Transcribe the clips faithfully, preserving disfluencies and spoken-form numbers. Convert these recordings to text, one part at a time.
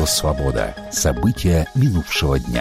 «Свобода». События минувшего дня.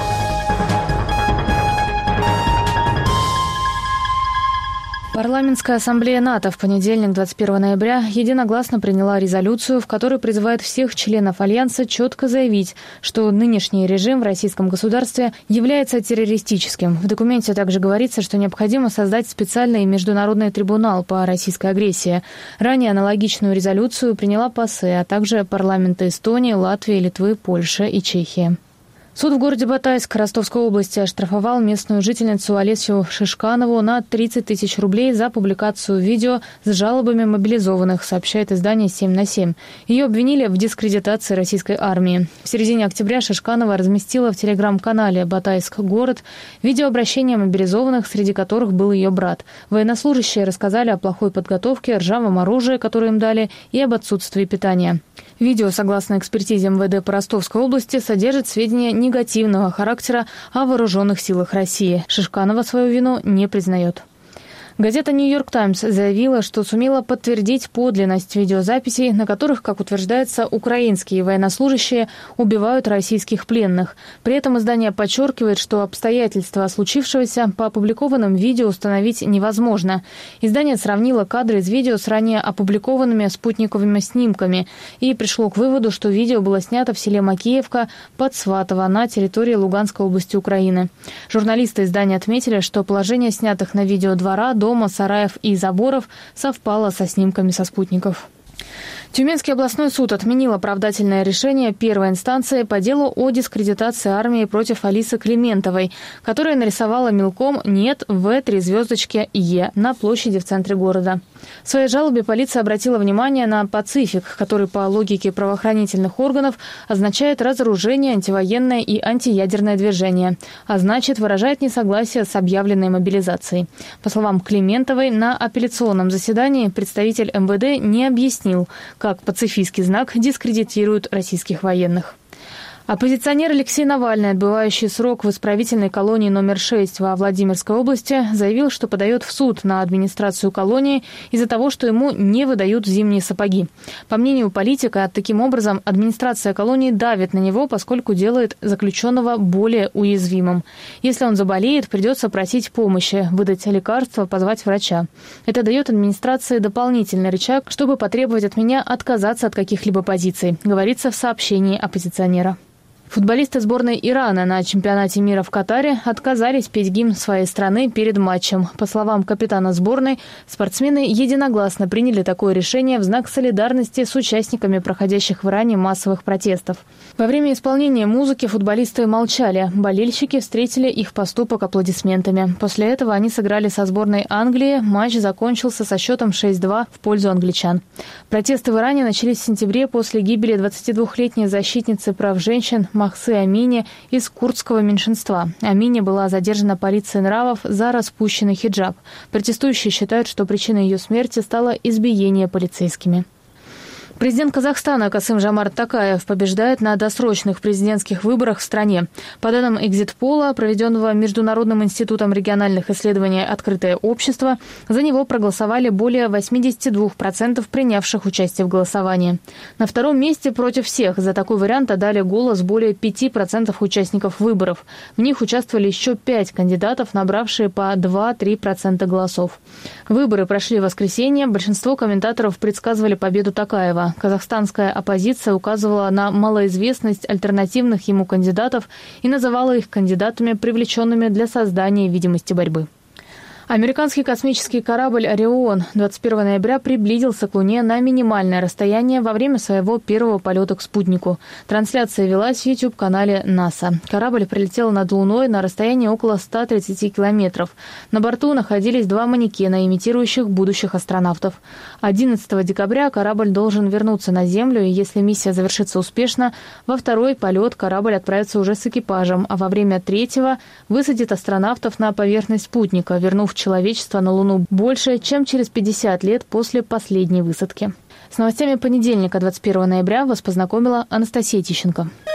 Парламентская ассамблея НАТО в понедельник, двадцать первого ноября, единогласно приняла резолюцию, в которой призывает всех членов Альянса четко заявить, что нынешний режим в российском государстве является террористическим. В документе также говорится, что необходимо создать специальный международный трибунал по российской агрессии. Ранее аналогичную резолюцию приняла ПАСЕ, а также парламенты Эстонии, Латвии, Литвы, Польши и Чехии. Суд в городе Батайск Ростовской области оштрафовал местную жительницу Олесю Шишканову на тридцать тысяч рублей за публикацию видео с жалобами мобилизованных, сообщает издание семь на семь. Ее обвинили в дискредитации российской армии. В середине октября Шишканова разместила в телеграм-канале «Батайск город» видеообращение мобилизованных, среди которых был ее брат. Военнослужащие рассказали о плохой подготовке, ржавом оружии, которое им дали, и об отсутствии питания. Видео, согласно экспертизе эм вэ дэ по Ростовской области, содержит сведения негативного характера о вооруженных силах России. Шишканова свою вину не признает. Газета «Нью-Йорк Таймс» заявила, что сумела подтвердить подлинность видеозаписей, на которых, как утверждается, украинские военнослужащие убивают российских пленных. При этом издание подчеркивает, что обстоятельства случившегося по опубликованным видео установить невозможно. Издание сравнило кадры из видео с ранее опубликованными спутниковыми снимками и пришло к выводу, что видео было снято в селе Макеевка под Сватово на территории Луганской области Украины. Журналисты издания отметили, что положение снятых на видео двора, дома, сараев и заборов совпало со снимками со спутников. Тюменский областной суд отменил оправдательное решение первой инстанции по делу о дискредитации армии против Алисы Климентовой, которая нарисовала мелком «Нет» в три звездочки «Е» на площади в центре города. В своей жалобе полиция обратила внимание на пацифик, который по логике правоохранительных органов означает разоружение, антивоенное и антиядерное движение, а значит выражает несогласие с объявленной мобилизацией. По словам Климентовой, на апелляционном заседании представитель эм вэ дэ не объяснил, как пацифистский знак дискредитирует российских военных. Оппозиционер Алексей Навальный, отбывающий срок в исправительной колонии номер шесть во Владимирской области, заявил, что подает в суд на администрацию колонии из-за того, что ему не выдают зимние сапоги. По мнению политика, таким образом администрация колонии давит на него, поскольку делает заключенного более уязвимым. Если он заболеет, придется просить помощи, выдать лекарства, позвать врача. Это дает администрации дополнительный рычаг, чтобы потребовать от меня отказаться от каких-либо позиций, говорится в сообщении оппозиционера. Футболисты сборной Ирана на чемпионате мира в Катаре отказались петь гимн своей страны перед матчем. По словам капитана сборной, спортсмены единогласно приняли такое решение в знак солидарности с участниками проходящих в Иране массовых протестов. Во время исполнения музыки футболисты молчали. Болельщики встретили их поступок аплодисментами. После этого они сыграли со сборной Англии. Матч закончился со счетом шесть-два в пользу англичан. Протесты в Иране начались в сентябре после гибели двадцатидвухлетней защитницы прав женщин Махсы Амини из курдского меньшинства. Амини была задержана полицией нравов за распущенный хиджаб. Протестующие считают, что причиной ее смерти стало избиение полицейскими. Президент Казахстана Касым-Жомарт Токаев побеждает на досрочных президентских выборах в стране. По данным экзит-пола, проведенного Международным институтом региональных исследований «Открытое общество», за него проголосовали более восемьдесят два процента принявших участие в голосовании. На втором месте против всех за такой вариант отдали голос более пяти процентов участников выборов. В них участвовали еще пять кандидатов, набравшие по два-три процента голосов. Выборы прошли в воскресенье. Большинство комментаторов предсказывали победу Токаева. Казахстанская оппозиция указывала на малоизвестность альтернативных ему кандидатов и называла их кандидатами, привлеченными для создания видимости борьбы. Американский космический корабль «Орион» двадцать первого ноября приблизился к Луне на минимальное расстояние во время своего первого полета к спутнику. Трансляция велась в YouTube-канале НАСА. Корабль прилетел над Луной на расстоянии около ста тридцати километров. На борту находились два манекена, имитирующих будущих астронавтов. одиннадцатого декабря корабль должен вернуться на Землю, и если миссия завершится успешно, во второй полет корабль отправится уже с экипажем, а во время третьего высадит астронавтов на поверхность спутника, вернув человечество на Луну больше, чем через пятьдесят лет после последней высадки. С новостями понедельника, двадцать первого ноября, вас познакомила Анастасия Тищенко.